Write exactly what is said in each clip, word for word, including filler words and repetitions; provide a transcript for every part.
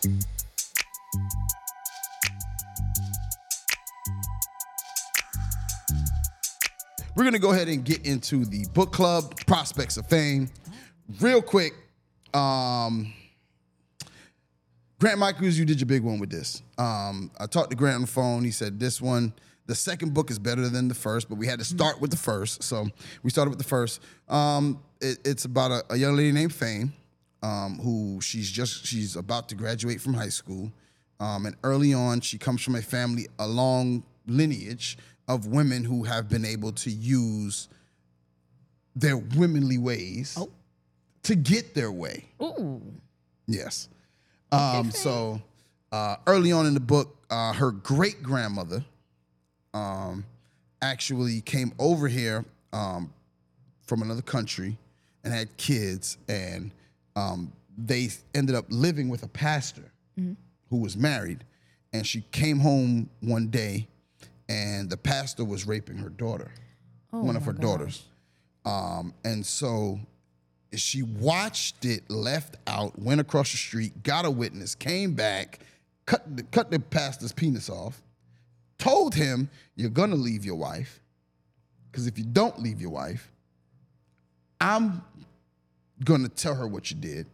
We're going to go ahead and get into the book club, Prospects of Fame. Real quick, um, Grant Michaels, you did your big one with this. Um, I talked to Grant on the phone. He said this one, the second book is better than the first, but we had to start with the first. So we started with the first. Um, it, it's about a, a young lady named Fame, um, who she's just, she's about to graduate from high school. Um, and early on, she comes from a family, a long lineage of women who have been able to use their womanly ways oh. to get their way. Ooh. Yes. Um, so uh, early on in the book, uh, her great-grandmother um, actually came over here um, from another country and had kids, and um, they ended up living with a pastor mm-hmm. who was married, and she came home one day and the pastor was raping her daughter, oh one of her gosh. daughters. Um, and so she watched it, left out, went across the street, got a witness, came back, cut the, cut the pastor's penis off, told him, you're going to leave your wife, because if you don't leave your wife, I'm going to tell her what you did,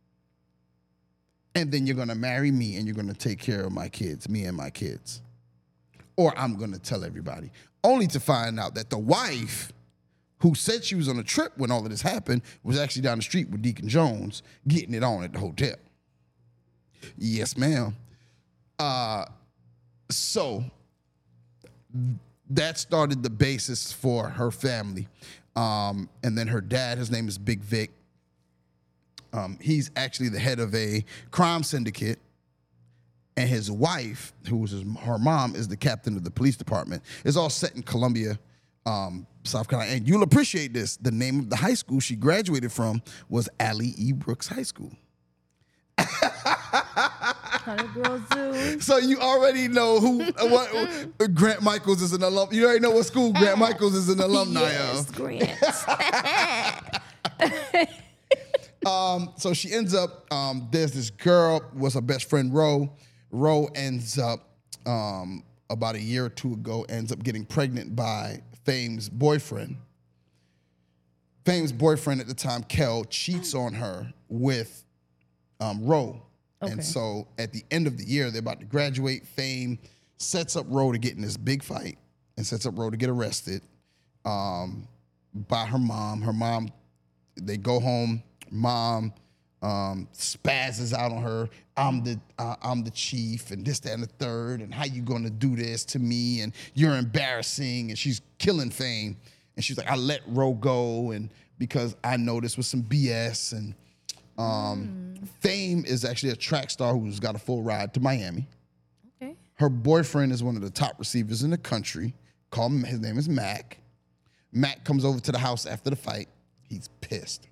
and then you're going to marry me, and you're going to take care of my kids, me and my kids. Or I'm going to tell everybody, only to find out that the wife who said she was on a trip when all of this happened was actually down the street with Deacon Jones getting it on at the hotel. Yes, ma'am. Uh, so that started the basis for her family. Um, and then her dad, his name is Big Vic. Um, he's actually the head of a crime syndicate. And his wife, who was his, her mom, is the captain of the police department. It's all set in Columbia, um, South Carolina. And you'll appreciate this. The name of the high school she graduated from was Allie E. Brooks High School. How the girls do. So you already know who, what Grant Michaels is an alum. You already know what school Grant Michaels is an alumni yes, of. Grant. um, so she ends up, um, there's this girl, was her best friend, Ro. Ro ends up, um, about a year or two ago, ends up getting pregnant by Fame's boyfriend. Fame's boyfriend at the time, Kel, cheats on her with um, Ro. Okay. And so at the end of the year, they're about to graduate. Fame sets up Ro to get in this big fight and sets up Ro to get arrested um, by her mom. Her mom, they go home. Mom um, spazzes out on her. I'm the uh, I'm the chief, and this, that, and the third, and how you gonna do this to me? And you're embarrassing. And she's killing Fame. And she's like, I let Ro go, and because I know this was some B S. And um, mm. Fame is actually a track star who's got a full ride to Miami. Okay. Her boyfriend is one of the top receivers in the country. Call him. His name is Mac. Mac comes over to the house after the fight. He's pissed.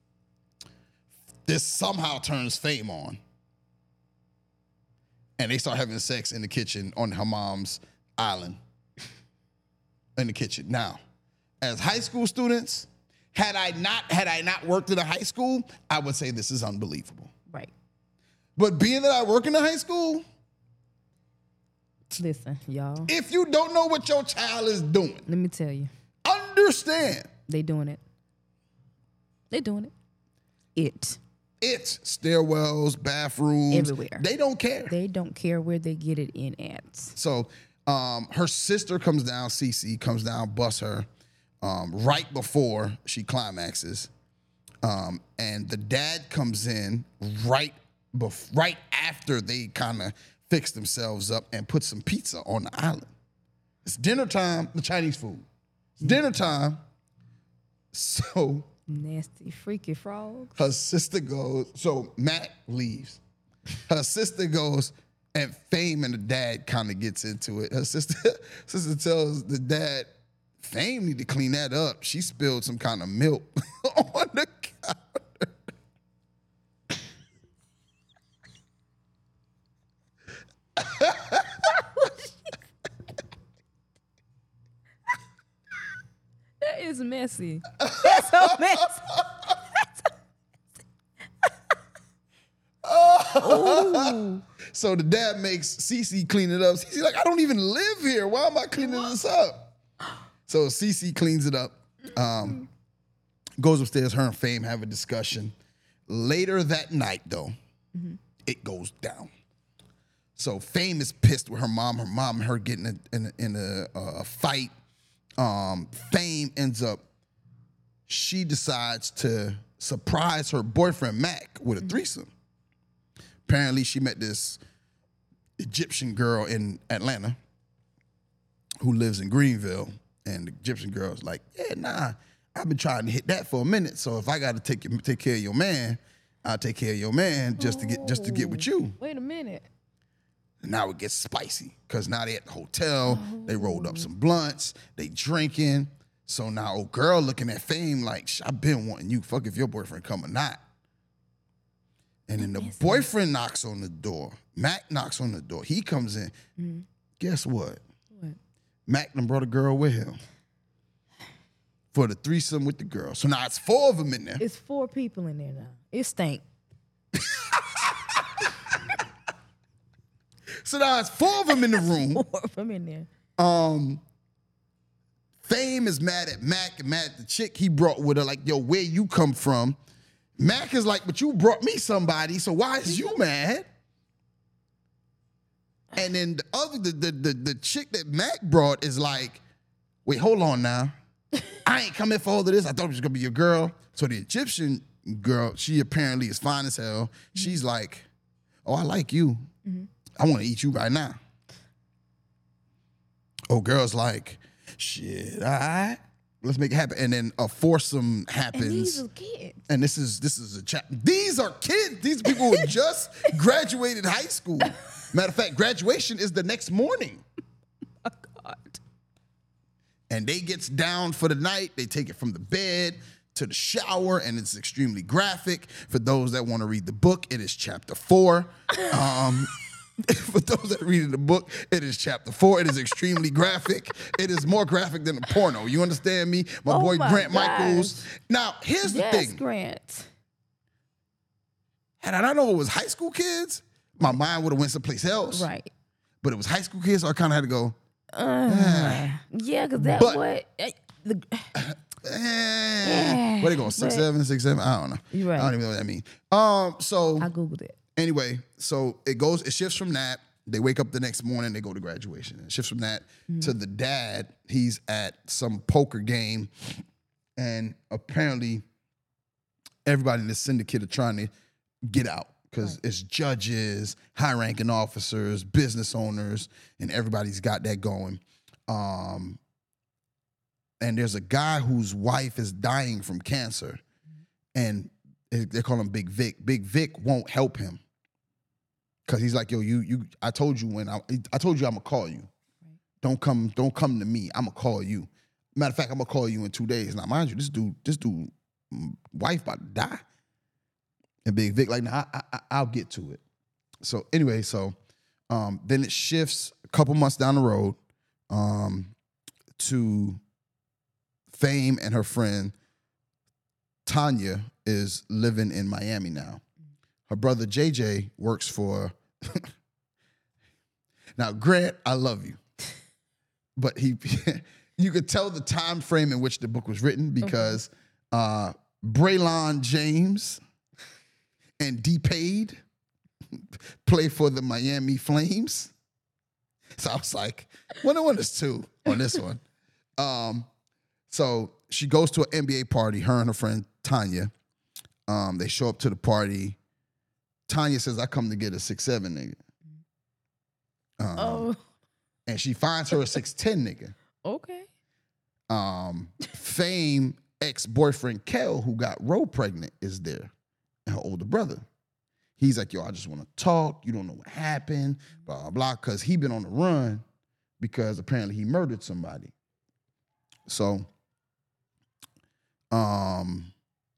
This somehow turns Fame on. And they start having sex in the kitchen on her mom's island. In the kitchen. Now, as high school students, had I not had I not worked in a high school, I would say this is unbelievable. Right. But being that I work in a high school, listen, y'all. If you don't know what your child is doing, let me tell you. Understand. They doing it. They doing it. It. It's stairwells, bathrooms. Everywhere. They don't care. They don't care where they get it in at. So um, her sister comes down, Cece comes down, busts her um, right before she climaxes. Um, and the dad comes in right, bef- right after they kind of fix themselves up and put some pizza on the island. It's dinner time, the Chinese food. It's dinner time. So... nasty, freaky frogs. Her sister goes, so Matt leaves. Her sister goes, and Fame and the dad kind of gets into it. Her sister, sister tells the dad, Fame need to clean that up. She spilled some kind of milk on the counter. That is messy. That's so messy. That's so messy. Ooh. So the dad makes Cece clean it up. Cece like, I don't even live here. Why am I cleaning this up? So Cece cleans it up. Um, goes upstairs. Her and Fame have a discussion. Later that night, though, mm-hmm. it goes down. So Fame is pissed with her mom. Her mom and her getting in a, in a, in a, a fight. Um, Fame ends up, she decides to surprise her boyfriend, Mac, with a threesome. Apparently, she met this Egyptian girl in Atlanta who lives in Greenville. And the Egyptian girl's like, yeah, nah, I've been trying to hit that for a minute. So if I got to take take care of your man, I'll take care of your man just to get just to get with you. Wait a minute. And now it gets spicy because now they at the hotel. Oh. They rolled up some blunts. They drinking. So now old girl looking at Fame like, I've been wanting you. Fuck if your boyfriend come or not. And then the yes, boyfriend man. knocks on the door. Mac knocks on the door. He comes in. Mm-hmm. Guess what? What? Mac done brought a girl with him for the threesome with the girl. So now it's four of them in there. It's four people in there now. It stank. So now it's four of them in the room. Four of them in there. Um, Fame is mad at Mac and mad at the chick he brought with her. Like, yo, where you come from? Mac is like, but you brought me somebody, so why is you mad? And then the other, the, the, the, the chick that Mac brought is like, wait, hold on now. I ain't coming for all of this. I thought it was gonna be your girl. So the Egyptian girl, she apparently is fine as hell. Mm-hmm. She's like, oh, I like you. Mm-hmm. I want to eat you right now. Oh, girl's like, shit, all right, let's make it happen. And then a foursome happens. And these are kids. And this is this is a chat. These are kids. These people who just graduated high school. Matter of fact, graduation is the next morning. Oh, God. And they gets down for the night. They take it from the bed to the shower, and it's extremely graphic. For those that want to read the book, it is chapter four. Um, for those that are reading the book, it is chapter four. It is extremely graphic. It is more graphic than a porno. You understand me? My oh boy my Grant gosh. Michaels. Now, here's yes, the thing. Grant. Had I not known it was high school kids, my mind would have went someplace else. Right. But it was high school kids, so I kind of had to go, uh, ah. Yeah, because that but, what... Uh, the, eh, yeah, where they going? Six, but, seven, six, seven? I don't know. You're right. I don't even know what that means. Um, so I Googled it. Anyway, so it goes, it shifts from that. They wake up the next morning, they go to graduation. It shifts from that mm-hmm. to the dad. He's at some poker game, and apparently everybody in the syndicate are trying to get out because right. it's judges, high-ranking officers, business owners, and everybody's got that going. Um, and there's a guy whose wife is dying from cancer, and they call him Big Vic. Big Vic won't help him. Cause he's like, yo, you, you. I told you when I, I told you I'm gonna call you. Right. Don't come, don't come to me. I'm gonna call you. Matter of fact, I'm gonna call you in two days. Now, mind you, this dude, this dude, wife about to die. And Big Vic like, nah, I, I, I'll get to it. So anyway, so um, then it shifts a couple months down the road um, to Fame and her friend Tanya is living in Miami now. Her brother J J works for, now Grant, I love you, but he, you could tell the time frame in which the book was written because okay. uh, Braylon James and D-Pade play for the Miami Flames. So I was like, one and one is two on this one. Um, so she goes to an N B A party, her and her friend Tanya. Um, they show up to the party. Tanya says, I come to get a six seven nigga. Um, oh. And she finds her a six ten nigga. Okay. Um, Fame ex-boyfriend Kel, who got Ro pregnant, is there. And her older brother. He's like, yo, I just want to talk. You don't know what happened, blah, blah, blah. Because he been on the run because apparently he murdered somebody. So, um...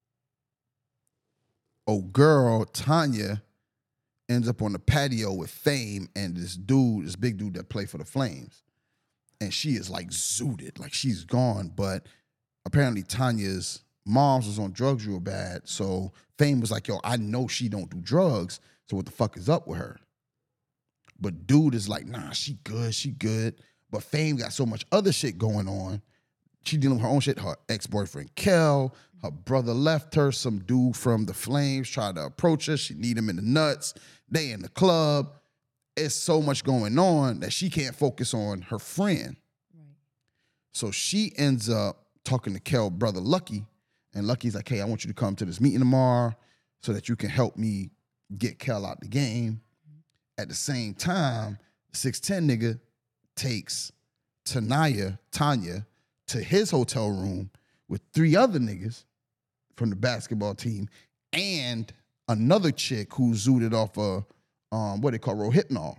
oh, girl, Tanya ends up on the patio with Fame and this dude, this big dude that played for the Flames. And she is like zooted, like she's gone. But apparently Tanya's mom's was on drugs real bad. So Fame was like, yo, I know she don't do drugs, so what the fuck is up with her? But dude is like, nah, she good, she good. But Fame got so much other shit going on. She dealing with her own shit. Her ex-boyfriend, Kel, her brother left her. Some dude from the Flames tried to approach her. She need him in the nuts. They in the club. It's so much going on that she can't focus on her friend. Right. So she ends up talking to Kel's brother, Lucky. And Lucky's like, hey, I want you to come to this meeting tomorrow so that you can help me get Kel out the game. At the same time, six ten nigga takes Tanaya, Tanya, to his hotel room with three other niggas from the basketball team and another chick who zooted off a, um, what they call Rohypnol.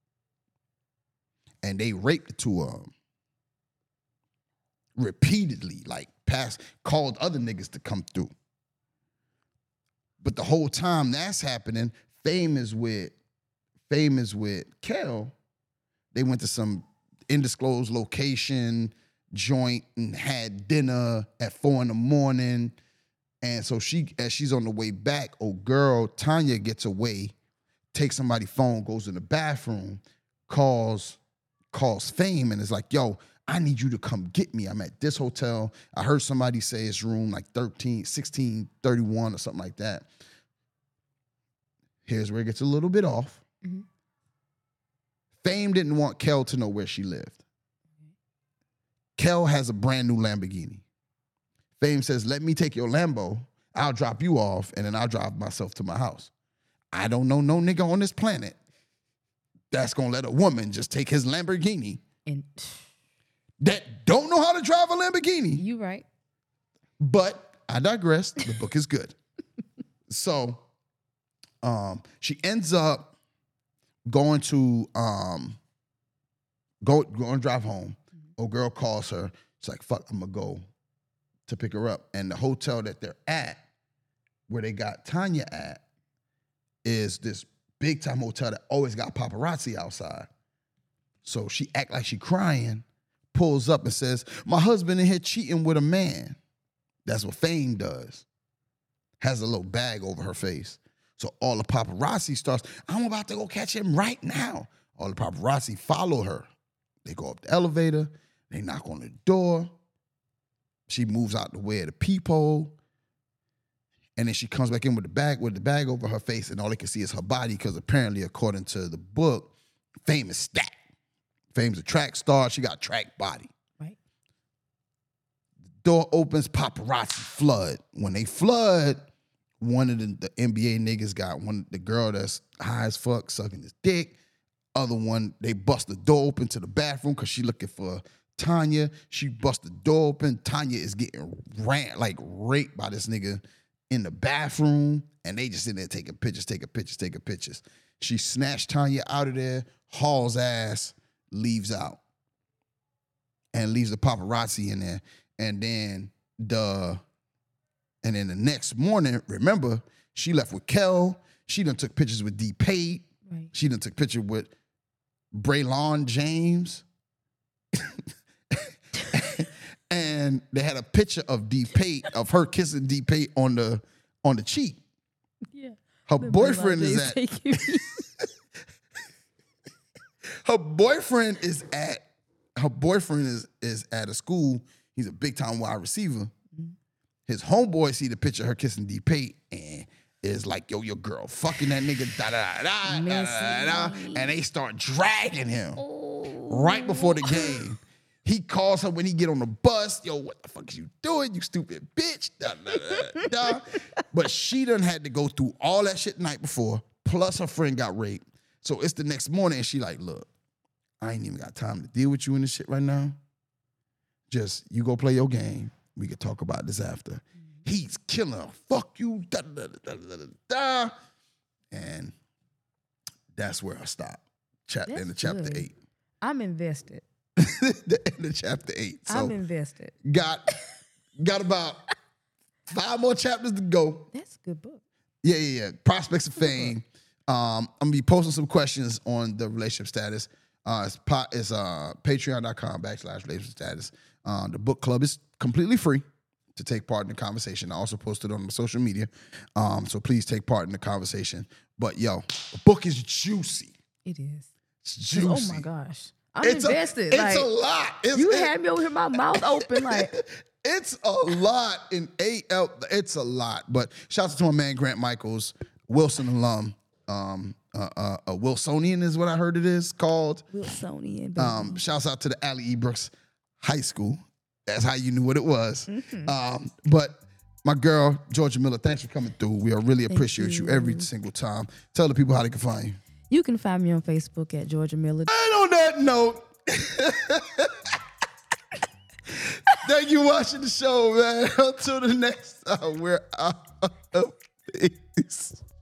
And they raped the two of them repeatedly, like past, called other niggas to come through. But the whole time that's happening, Fame is with Fame is with Kel. They went to some undisclosed location, joint, and had dinner at four in the morning. And so she, as she's on the way back, oh girl, Tanya gets away, takes somebody's phone, goes in the bathroom, calls, calls Fame, and is like, yo, I need you to come get me. I'm at this hotel. I heard somebody say it's room like thirteen, sixteen thirty-one or something like that. Here's where it gets a little bit off. Mm-hmm. Fame didn't want Kel to know where she lived. Mm-hmm. Kel has a brand new Lamborghini. Fame says, let me take your Lambo. I'll drop you off, and then I'll drive myself to my house. I don't know no nigga on this planet that's going to let a woman just take his Lamborghini and that don't know how to drive a Lamborghini. You right. But I digress. The book is good. So um, she ends up going to um, go go and drive home. Mm-hmm. Old girl calls her. She's like, fuck, I'm going to go to pick her up. And the hotel that they're at, where they got Tanya at, is this big time hotel that always got paparazzi outside. So she act like she crying, pulls up and says, my husband in here cheating with a man. That's what Fame does. Has a little bag over her face. So all the paparazzi starts, I'm about to go catch him right now. All the paparazzi follow her. They go up the elevator. They knock on the door. She moves out the way of the peephole. And then she comes back in with the bag, with the bag over her face, and all they can see is her body, because apparently, according to the book, Fame is stacked. Fame's a track star. She got a track body. Right. Door opens, paparazzi flood. When they flood, one of the, the N B A niggas got one, the girl that's high as fuck sucking his dick. Other one, they bust the door open to the bathroom because she looking for Tanya. She bust the door open. Tanya is getting ran, like raped by this nigga in the bathroom, and they just in there taking pictures, taking pictures, taking pictures. She snatched Tanya out of there, hauls ass, leaves out, and leaves the paparazzi in there. And then the, and then the next morning, remember, she left with Kel. She done took pictures with D. Pate. Right. She done took picture with Braylon James. And they had a picture of D. Pate, of her kissing D. Pate on the on the cheek. Yeah. Her boyfriend is at her boyfriend is at her boyfriend is is at a school. He's a big time wide receiver. Mm-hmm. His homeboy see the picture of her kissing D. Pate and is like, yo, your girl fucking that nigga, da da da da da da, da, and they start dragging him oh. right before the game. He calls her when he get on the bus. Yo, what the fuck is you doing, you stupid bitch? Da, da, da, da. But she done had to go through all that shit the night before, plus her friend got raped. So it's the next morning, and she like, look, I ain't even got time to deal with you in this shit right now. Just, you go play your game. We can talk about this after. Mm-hmm. He's killing her. Fuck you. Da, da, da, da, da, da. And that's where I stop. Chapter, in the chapter good. eight. I'm invested. The end of chapter eight. So I'm invested. Got got about five more chapters to go. That's a good book. Yeah, yeah, yeah. Prospects of Fame. Um, I'm gonna be posting some questions on the relationship status. Uh, it's pot, it's uh, patreon.com backslash relationship status. Uh, the book club is completely free. to take part in the conversation. I also posted on my social media. Um, so please take part in the conversation. But yo, the book is juicy. It is. It's juicy. Oh my gosh. I'm it's invested. A, like, it's a lot. It's, you it, had me over here, my mouth open. Like, it's a lot in A L. It's a lot. But shout out to my man Grant Michaels, Wilson alum. Um, uh, uh, uh, Wilsonian is what I heard it is called. Wilsonian. Um, shouts out to the Allie E. Brooks High School. That's how you knew what it was. Mm-hmm. Um, but my girl, Georgia Miller, thanks for coming through. We really appreciate you. you every single time. Tell the people how they can find you. You can find me on Facebook at Georgia Miller. And on that note, thank you for watching the show, man. Until the next time, we're out. Peace.